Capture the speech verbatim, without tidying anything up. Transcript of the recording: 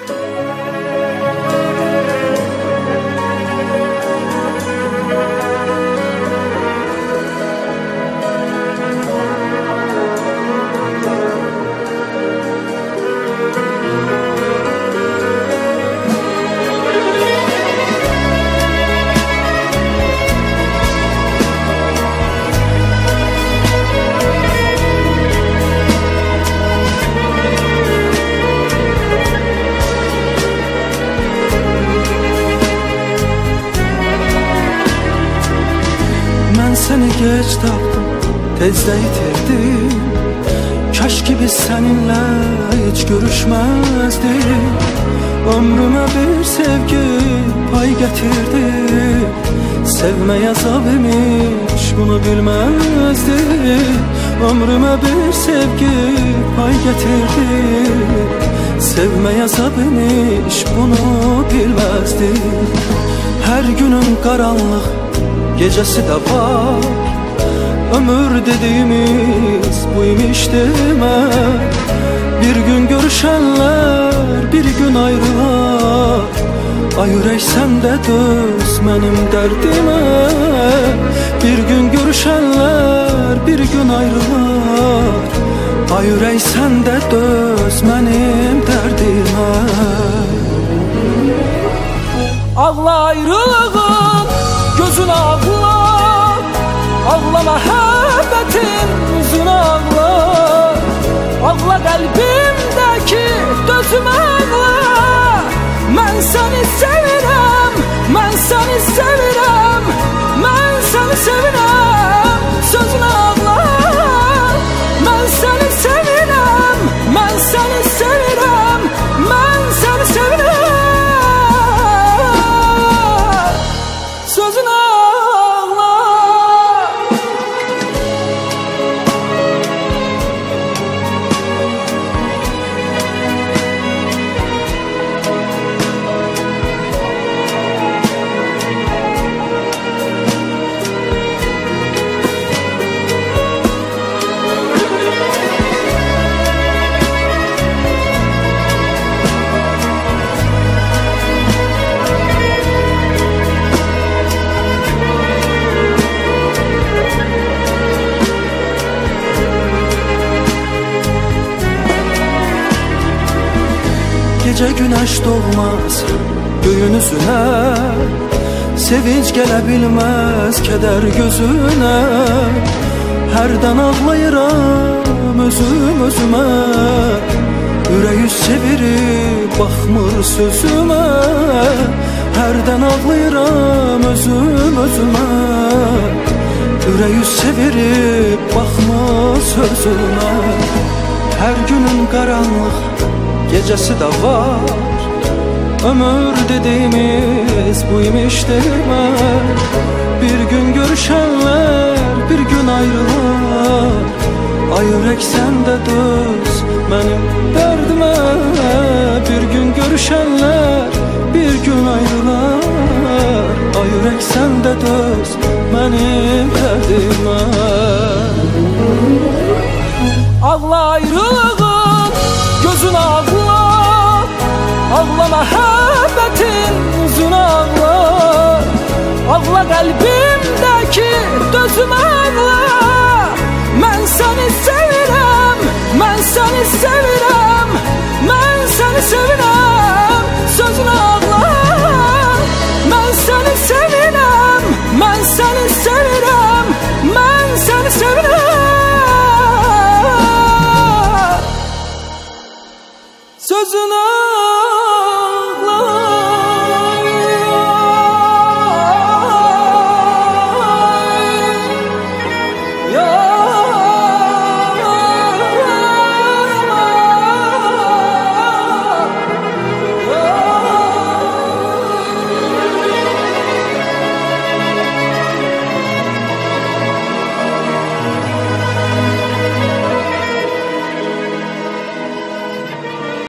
Seni geç tapdım, tezdə itirdim. Kaş ki biz seninle hiç görüşmezdik. Ömrüme bir sevgi pay getirdi. Sevmeye azab imiş, bunu bilmezdim. Ömrüme bir sevgi pay getirdi. Sevmeye azab imiş, bunu bilmezdim. Her günün karanlık gecesi de var. Ömür dediğimiz buymuş deme. Bir gün görüşenler bir gün ayrılar. Ay yürek sen de döz benim derdime. Bir gün görüşenler bir gün ayrılar. Ay yürek sen de döz benim derdime. Ağla ayrılığın gözün ağla. Ağla məhəbbətin üzün ağla. Ağla qəlbimdəki dözüm ağla. Mən səni sevirəm, mən səni sevirəm, mən səni sevirəm, sözün ağla. Mən səni sevirəm, mən səni sevirəm, mən səni sevirəm, sözün ağla. Gece güneş doğmaz göğün üzüne. Sevinç gelebilmez keder gözüne. Herden ağlayıram özüm özüme. Yüreği çevirip bakmır sözüme. Herden ağlayıram özüm özüme. Yüreği çevirip bakmır sözüme. Her günün karanlık gecesi de var. Ömür dediğimiz buymuş deme. Bir gün görüşenler bir gün ayrılar. Ay yürek sen de döz benim derdime. Bir gün görüşenler bir gün ayrılar. Ay yürek sen de döz benim derdime. Ağla ayrılığın gözün ağla. Ağla məhəbbətin üzün ağla. Ağla qəlbimdəki dözüm ağla. Mən səni sevirəm, mən səni sevirəm, mən səni sevirəm, sözün ağla. Mən səni sevirəm, mən səni sevirəm, mən səni sevirəm, sözün ağla.